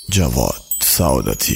جواد سعادتی.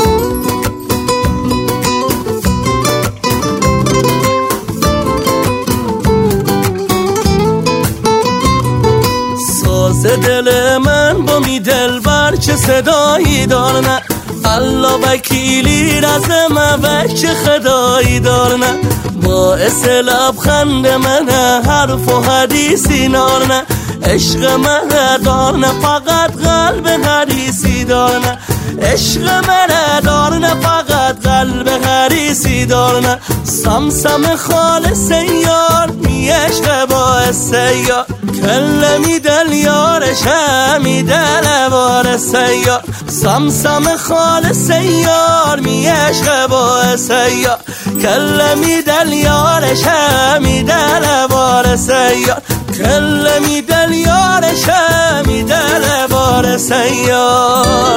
ساز دل من با می دلبر چه صدایی دارنه، الله وکیلی رزمه و چه خدایی دارنه، باعث لبخند منه حرف و حدیثی نارنه، عشق منه دارنه فقط قلب حریصی دارنه، عشق منه دارنه فقط قلب حریصی دارنه، سمسم خالص یار می عشق باعث یار، کلمی دل یارش همی دل وارث یار، سمسم خالص یار می عشق باعث یار، کلمی دل یارش همی دل وارث یار، کلمی دل یارش همی دل وارث یار.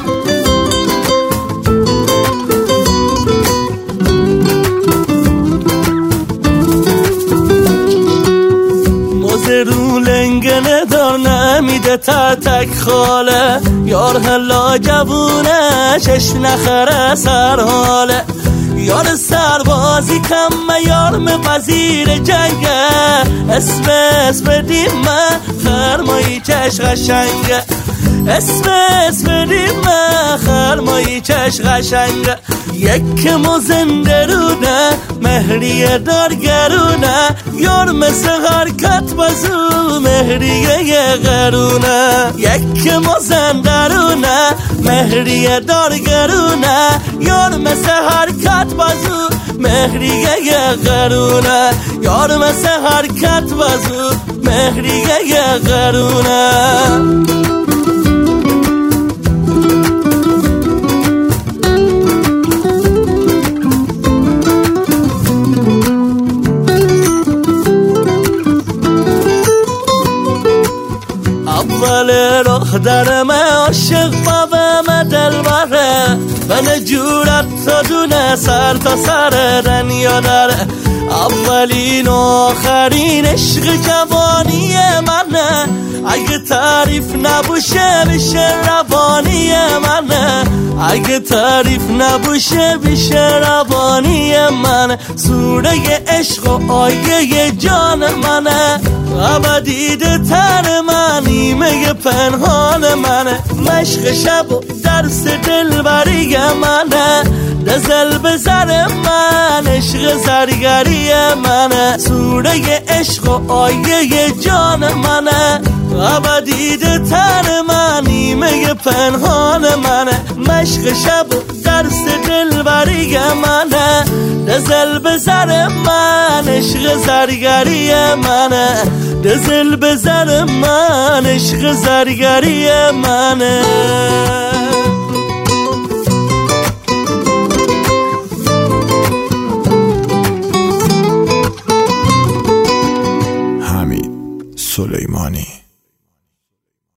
رو لنگنه دار نمیده تک خاله، یار هلا جوونه چشم نخره سر حاله، یار سربازی کمه یار وزیر جنگه، اسم دیمه خرمایی چش قشنگه، اسم دیمه خرمایی چش قشنگه، یک مزنده رونه مهریه دارگرونه، یار مثل حرکت بزو مهریه قرونه، یک مزنده رونه مهریه دارگرونه، یار مثل حرکت بزو مهریه قرونه، یار مثل حرکت بزو مهریه قرونه. اول راه درم عاشق بابم دلبره، من جورت تا دونه سر تا سر دنیا داره، اولین و آخرین عشق جوانی منه، اگه تعریف نبوشه بشه روانی منه، اگه تعریف نبوشه بشه روانی منه، سوره عشق و آیه جان منه، ابدیده تر من نیمه پنهان منه، مشق شب و درس دلبری منه، دزل بزر من عشق زرگری منه، سوره عشق و آیه جان منه، ابدیده تر من نیمه پنهان منه، مشق شب و درس دلبری منه، دزل بزر من عشق زرگری منه، دزل بزر من عشق زرگری منه. حمید سلیمانی.